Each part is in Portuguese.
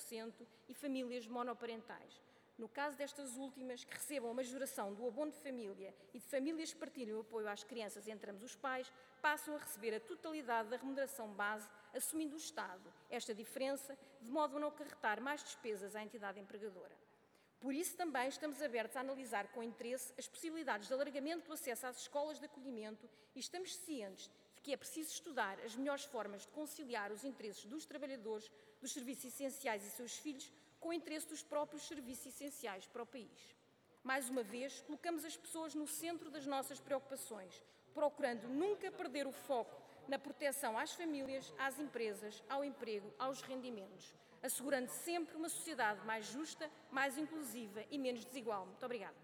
70% e famílias monoparentais. No caso destas últimas, que recebam a majoração do abono de família e de famílias que partilham o apoio às crianças entre ambos os pais, passam a receber a totalidade da remuneração base, assumindo o Estado esta diferença, de modo a não acarretar mais despesas à entidade empregadora. Por isso, também estamos abertos a analisar com interesse as possibilidades de alargamento do acesso às escolas de acolhimento e estamos cientes de que é preciso estudar as melhores formas de conciliar os interesses dos trabalhadores dos serviços essenciais e seus filhos com o interesse dos próprios serviços essenciais para o país. Mais uma vez, colocamos as pessoas no centro das nossas preocupações, procurando nunca perder o foco na proteção às famílias, às empresas, ao emprego, aos rendimentos, assegurando sempre uma sociedade mais justa, mais inclusiva e menos desigual. Muito obrigada.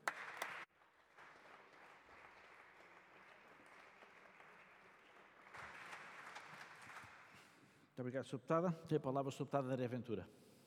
Muito obrigado, Sr. Deputada. Tem a palavra o Sr. Deputado André Ventura.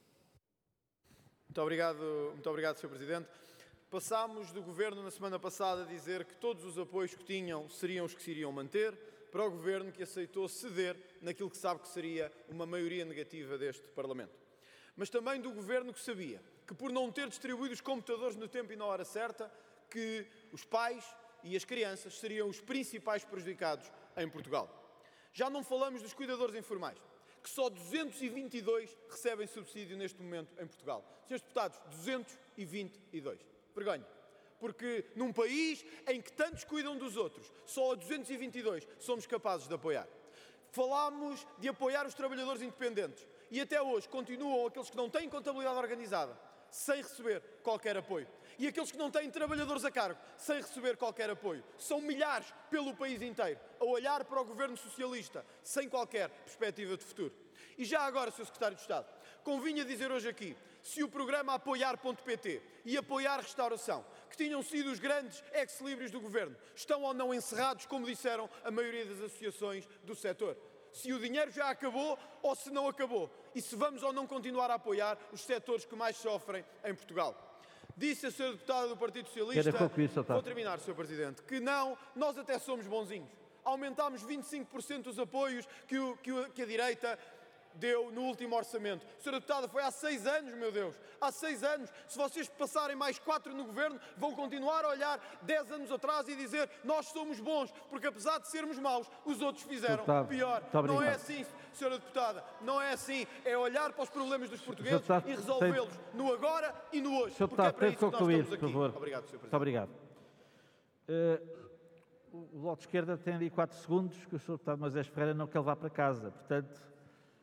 Muito obrigado, Sr. Presidente. Passámos do Governo na semana passada a dizer que todos os apoios que tinham seriam os que se iriam manter, para o Governo que aceitou ceder naquilo que sabe que seria uma maioria negativa deste Parlamento. Mas também do Governo que sabia que, por não ter distribuído os computadores no tempo e na hora certa, que os pais e as crianças seriam os principais prejudicados em Portugal. Já não falamos dos cuidadores informais, que só 222 recebem subsídio neste momento em Portugal. Senhores deputados, 222. Vergonha. Porque num país em que tantos cuidam dos outros, só a 222 somos capazes de apoiar. Falámos de apoiar os trabalhadores independentes e até hoje continuam aqueles que não têm contabilidade organizada sem receber qualquer apoio. E aqueles que não têm trabalhadores a cargo sem receber qualquer apoio. São milhares pelo país inteiro a olhar para o Governo Socialista sem qualquer perspectiva de futuro. E já agora, Sr. Secretário de Estado, convinha dizer hoje aqui se o programa Apoiar.pt e Apoiar Restauração, que tinham sido os grandes ex-libris do Governo, estão ou não encerrados, como disseram a maioria das associações do setor. Se o dinheiro já acabou ou se não acabou. E se vamos ou não continuar a apoiar os setores que mais sofrem em Portugal. Disse a Sra. Deputada do Partido Socialista, vou terminar, Sr. Presidente, que não, nós até somos bonzinhos. Aumentámos 25% os apoios que a direita deu no último orçamento. Sra. Deputada, foi há 6 anos, meu Deus. Há 6 anos. Se vocês passarem mais 4 no Governo, vão continuar a olhar 10 anos atrás e dizer nós somos bons, porque apesar de sermos maus, os outros fizeram pior. Não é assim, Sra. Deputada. Não é assim. É olhar para os problemas dos portugueses e resolvê-los no agora e no hoje. Sr. Deputado, tem que concluir, por favor. Obrigado, Sr. Presidente. Muito obrigado. O Bloco de Esquerda tem ali 4 segundos, que o Sr. Deputado Moisés Ferreira não quer levar para casa. Portanto,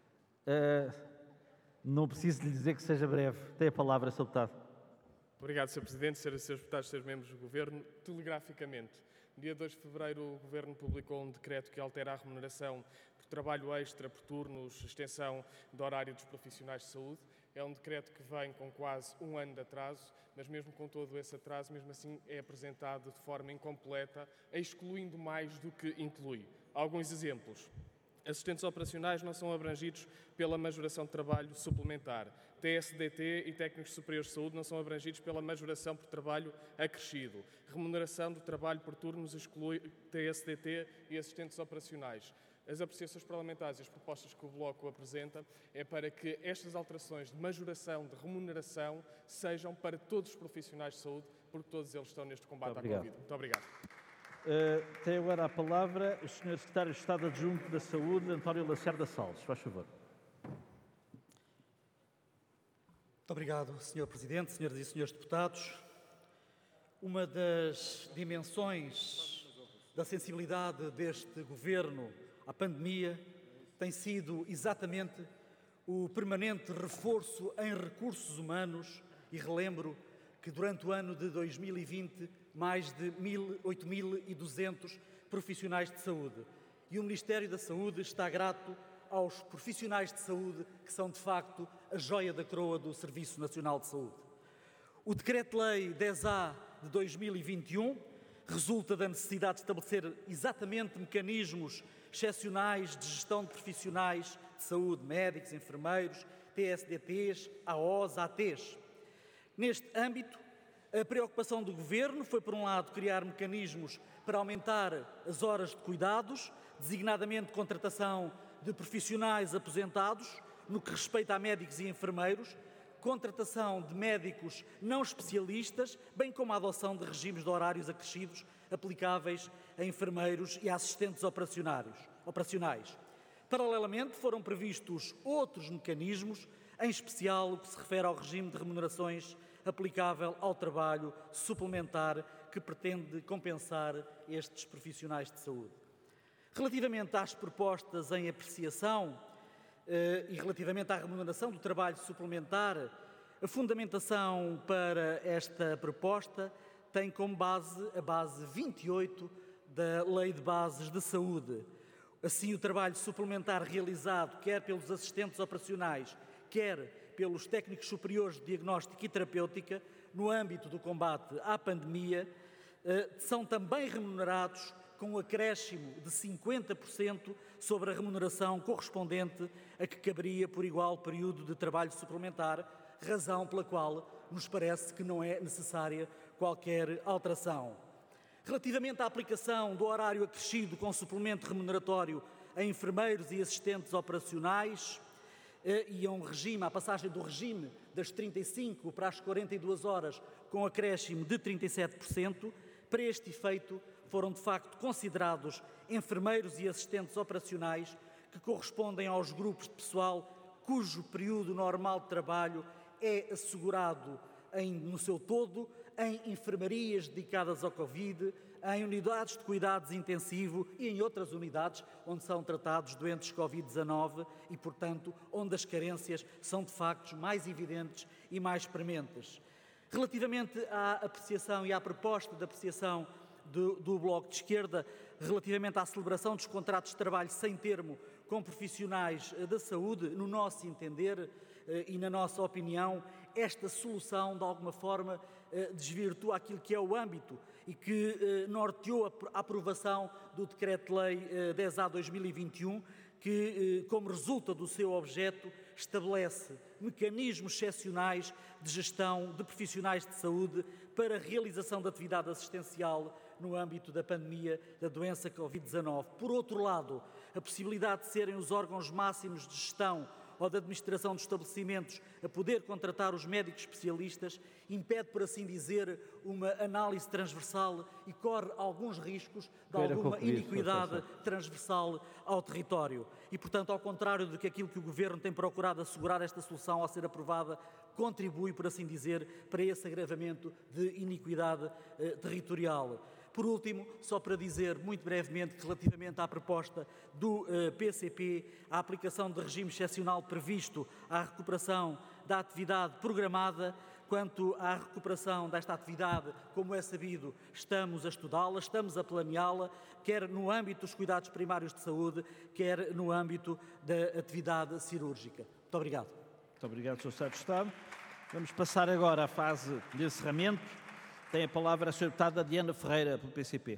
não preciso lhe dizer que seja breve. Tem a palavra, Sr. Deputado. Obrigado, Sr. Presidente, Srs. Deputados, Srs. Membros do Governo. Telegraficamente, no dia 2 de fevereiro, o Governo publicou um decreto que altera a remuneração por trabalho extra, por turnos, extensão do horário dos profissionais de saúde. É um decreto que vem com quase 1 ano de atraso, mas mesmo com todo esse atraso, mesmo assim é apresentado de forma incompleta, excluindo mais do que inclui. Alguns exemplos. Assistentes operacionais não são abrangidos pela majoração de trabalho suplementar. TSDT e técnicos superiores de saúde não são abrangidos pela majoração por trabalho acrescido. Remuneração do trabalho por turnos exclui TSDT e assistentes operacionais. As apreciações parlamentares e as propostas que o Bloco apresenta é para que estas alterações de majoração, de remuneração, sejam para todos os profissionais de saúde, porque todos eles estão neste combate à Covid. Muito obrigado. Tem agora a palavra o Sr. Secretário de Estado Adjunto da Saúde, António Lacerda Salles. Faz favor. Muito obrigado, Sr. Presidente, Senhoras e Senhores Deputados. Uma das dimensões da sensibilidade deste Governo à pandemia tem sido exatamente o permanente reforço em recursos humanos e relembro que durante o ano de 2020 mais de 8.200 profissionais de saúde. E o Ministério da Saúde está grato aos profissionais de saúde que são de facto a joia da coroa do Serviço Nacional de Saúde. O Decreto-Lei 10A de 2021 resulta da necessidade de estabelecer exatamente mecanismos excepcionais de gestão de profissionais de saúde, médicos, enfermeiros, TSDTs, AOs, ATs. Neste âmbito, a preocupação do Governo foi, por um lado, criar mecanismos para aumentar as horas de cuidados, designadamente contratação de profissionais aposentados, no que respeita a médicos e enfermeiros, contratação de médicos não especialistas, bem como a adoção de regimes de horários acrescidos aplicáveis a enfermeiros e a assistentes operacionais. Paralelamente, foram previstos outros mecanismos, em especial o que se refere ao regime de remunerações aplicável ao trabalho suplementar que pretende compensar estes profissionais de saúde. Relativamente às propostas em apreciação e relativamente à remuneração do trabalho suplementar, a fundamentação para esta proposta tem como base a base 28 da Lei de Bases de Saúde. Assim, o trabalho suplementar realizado quer pelos assistentes operacionais, quer pelos técnicos superiores de diagnóstico e terapêutica, no âmbito do combate à pandemia, são também remunerados com um acréscimo de 50% sobre a remuneração correspondente a que caberia por igual período de trabalho suplementar, razão pela qual nos parece que não é necessária qualquer alteração. Relativamente à aplicação do horário acrescido com suplemento remuneratório a enfermeiros e assistentes operacionais e à passagem do regime das 35 para as 42 horas com acréscimo de 37%, para este efeito foram de facto considerados enfermeiros e assistentes operacionais que correspondem aos grupos de pessoal cujo período normal de trabalho é assegurado no seu todo em enfermarias dedicadas ao Covid, em unidades de cuidados intensivo e em outras unidades onde são tratados doentes Covid-19 e, portanto, onde as carências são de facto mais evidentes e mais prementes. Relativamente à apreciação e à proposta de apreciação do Bloco de Esquerda, relativamente à celebração dos contratos de trabalho sem termo com profissionais da saúde, no nosso entender e na nossa opinião, esta solução, de alguma forma, desvirtua aquilo que é o âmbito e que norteou a aprovação do Decreto-Lei 10/2021, que, como resulta do seu objeto, estabelece mecanismos excepcionais de gestão de profissionais de saúde para a realização da atividade assistencial no âmbito da pandemia da doença Covid-19. Por outro lado, a possibilidade de serem os órgãos máximos de gestão ou de administração dos estabelecimentos a poder contratar os médicos especialistas impede, por assim dizer, uma análise transversal e corre alguns riscos de alguma iniquidade transversal ao território. E, portanto, ao contrário do que aquilo que o Governo tem procurado assegurar, esta solução, ao ser aprovada, contribui, por assim dizer, para esse agravamento de iniquidade territorial. Por último, só para dizer muito brevemente que relativamente à proposta do PCP, a aplicação de regime excepcional previsto à recuperação da atividade programada, quanto à recuperação desta atividade, como é sabido, estamos a estudá-la, estamos a planeá-la, quer no âmbito dos cuidados primários de saúde, quer no âmbito da atividade cirúrgica. Muito obrigado. Muito obrigado, Sr. Secretário de Estado. Vamos passar agora à fase de encerramento. Tem a palavra a Sra. Deputada Diana Ferreira, pelo PCP.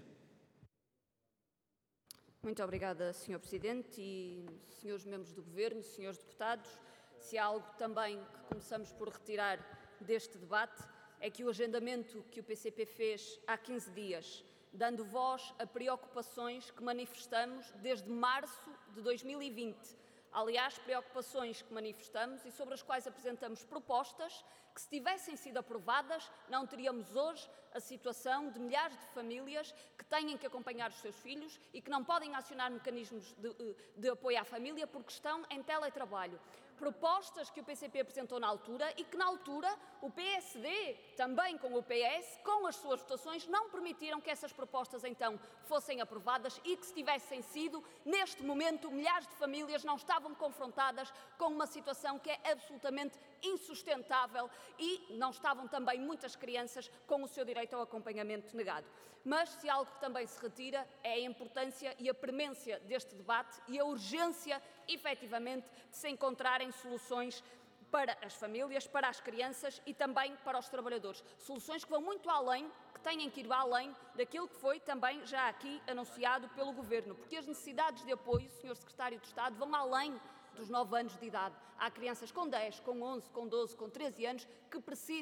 Muito obrigada, Sr. Presidente e senhores membros do Governo, senhores deputados. Se há algo também que começamos por retirar deste debate é que o agendamento que o PCP fez há 15 dias, dando voz a preocupações que manifestamos desde março de 2020. Aliás, preocupações que manifestamos e sobre as quais apresentamos propostas que, se tivessem sido aprovadas, não teríamos hoje a situação de milhares de famílias que têm que acompanhar os seus filhos e que não podem acionar mecanismos de apoio à família porque estão em teletrabalho. Propostas que o PCP apresentou na altura e que, na altura, o PSD, também com o PS, com as suas votações, não permitiram que essas propostas, então, fossem aprovadas e que, se tivessem sido, neste momento, milhares de famílias não estavam confrontadas com uma situação que é absolutamente insustentável e não estavam também muitas crianças com o seu direito ao acompanhamento negado. Mas, se algo que também se retira, é a importância e a premência deste debate e a urgência, efetivamente, de se encontrarem soluções para as famílias, para as crianças e também para os trabalhadores. Soluções que vão muito além, que têm que ir além daquilo que foi também já aqui anunciado pelo Governo, porque as necessidades de apoio, Sr. Secretário de Estado, vão além dos 9 anos de idade. Há crianças com 10, com 11, com 12, com 13 anos que precisam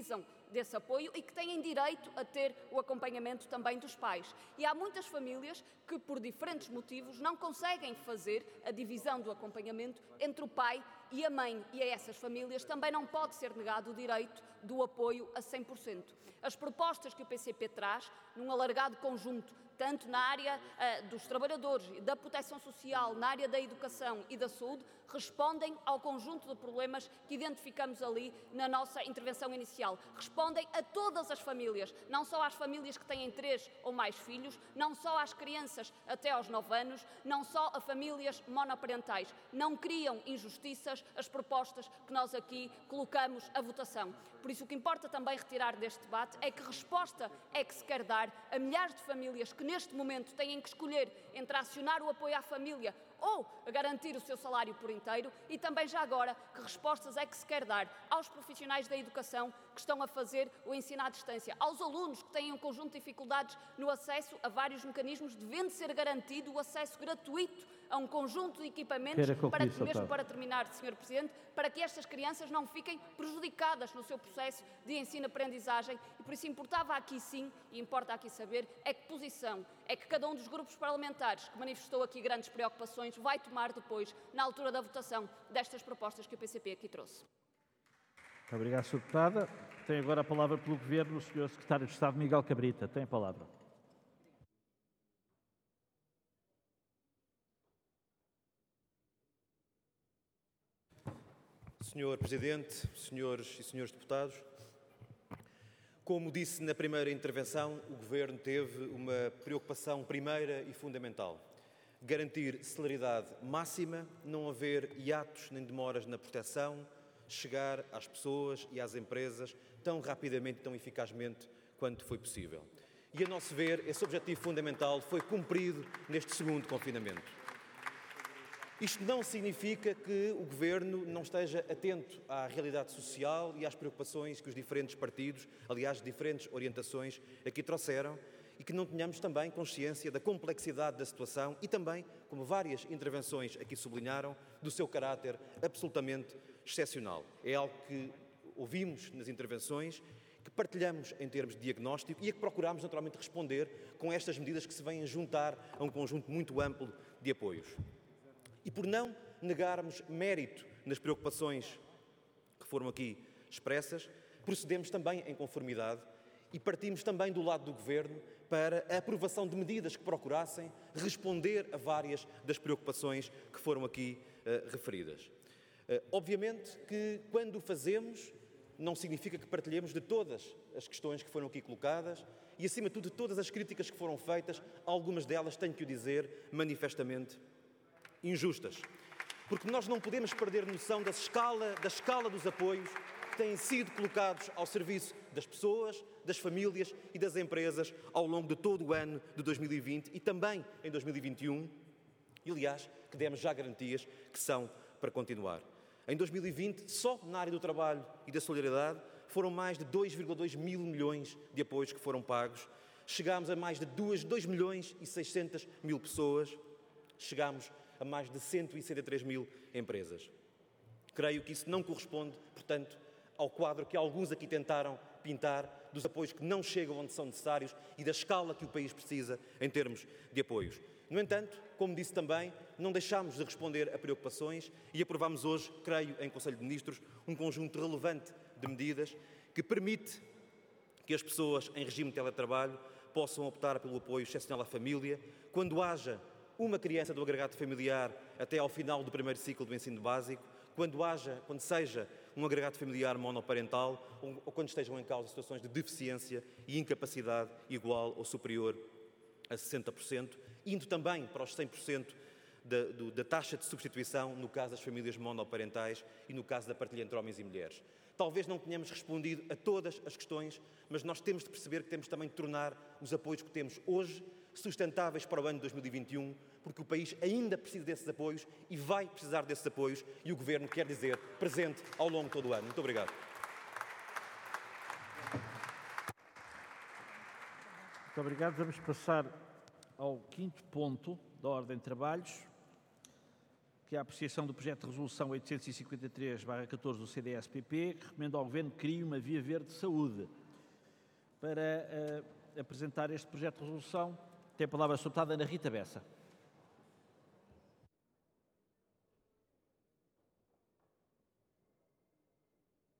desse apoio e que têm direito a ter o acompanhamento também dos pais. E há muitas famílias que, por diferentes motivos, não conseguem fazer a divisão do acompanhamento entre o pai e a mãe. E a essas famílias também não pode ser negado o direito do apoio a 100%. As propostas que o PCP traz, num alargado conjunto, tanto na área dos trabalhadores, da proteção social, na área da educação e da saúde, respondem ao conjunto de problemas que identificamos ali na nossa intervenção inicial. Respondem a todas as famílias, não só às famílias que têm 3 ou mais filhos, não só às crianças até aos 9 anos, não só a famílias monoparentais. Não criam injustiças as propostas que nós aqui colocamos à votação. Por isso, o que importa também retirar deste debate é que resposta é que se quer dar a milhares de famílias que neste momento têm que escolher entre acionar o apoio à família ou garantir o seu salário por inteiro, e também já agora que respostas é que se quer dar aos profissionais da educação que estão a fazer o ensino à distância, aos alunos que têm um conjunto de dificuldades no acesso a vários mecanismos, devendo ser garantido o acesso gratuito a um conjunto de equipamentos, para terminar, Sr. Presidente, para que estas crianças não fiquem prejudicadas no seu processo de ensino-aprendizagem. E por isso importava aqui sim, e importa aqui saber, é que posição é que cada um dos grupos parlamentares que manifestou aqui grandes preocupações vai tomar depois, na altura da votação destas propostas que o PCP aqui trouxe. Muito obrigado, Sra. Deputada. Tem agora a palavra pelo Governo o Sr. Secretário de Estado, Miguel Cabrita. Tem a palavra. Senhor Presidente, senhores e senhores deputados, como disse na primeira intervenção, o Governo teve uma preocupação primeira e fundamental: garantir celeridade máxima, não haver hiatos nem demoras na proteção, chegar às pessoas e às empresas tão rapidamente e tão eficazmente quanto foi possível. E, a nosso ver, esse objetivo fundamental foi cumprido neste segundo confinamento. Isto não significa que o Governo não esteja atento à realidade social e às preocupações que os diferentes partidos, aliás, diferentes orientações, aqui trouxeram, e que não tenhamos também consciência da complexidade da situação e também, como várias intervenções aqui sublinharam, do seu caráter absolutamente excepcional. É algo que ouvimos nas intervenções, que partilhamos em termos de diagnóstico e a que procuramos naturalmente responder com estas medidas que se vêm juntar a um conjunto muito amplo de apoios. E por não negarmos mérito nas preocupações que foram aqui expressas, procedemos também em conformidade e partimos também do lado do Governo para a aprovação de medidas que procurassem responder a várias das preocupações que foram aqui referidas. Obviamente que quando o fazemos não significa que partilhemos de todas as questões que foram aqui colocadas e, acima de tudo, de todas as críticas que foram feitas, algumas delas, tenho que o dizer, manifestamente injustas. Porque nós não podemos perder noção da escala dos apoios que têm sido colocados ao serviço das pessoas, das famílias e das empresas ao longo de todo o ano de 2020 e também em 2021, e aliás, que demos já garantias que são para continuar. Em 2020, só na área do trabalho e da solidariedade, foram mais de 2,2 mil milhões de apoios que foram pagos. Chegámos a mais de 2 milhões e 600 mil pessoas. Chegámos a mais de 163 mil empresas. Creio que isso não corresponde, portanto, ao quadro que alguns aqui tentaram pintar dos apoios que não chegam onde são necessários e da escala que o país precisa em termos de apoios. No entanto, como disse também, não deixámos de responder a preocupações e aprovámos hoje, creio, em Conselho de Ministros, um conjunto relevante de medidas que permite que as pessoas em regime de teletrabalho possam optar pelo apoio excepcional à família, quando haja uma criança do agregado familiar até ao final do primeiro ciclo do ensino básico, quando seja um agregado familiar monoparental ou quando estejam em causa situações de deficiência e incapacidade igual ou superior a 60%, indo também para os 100% da taxa de substituição no caso das famílias monoparentais e no caso da partilha entre homens e mulheres. Talvez não tenhamos respondido a todas as questões, mas nós temos de perceber que temos também de tornar os apoios que temos hoje sustentáveis para o ano de 2021, porque o país ainda precisa desses apoios e vai precisar desses apoios e o Governo quer dizer presente ao longo de todo o ano. Muito obrigado. Muito obrigado. Vamos passar ao quinto ponto da ordem de trabalhos, que a apreciação do projeto de resolução 853/14 do CDS-PP, que recomenda ao Governo que crie uma via verde de saúde. Para apresentar este projeto de resolução, tem a palavra a Sra. Deputada Ana Rita Bessa.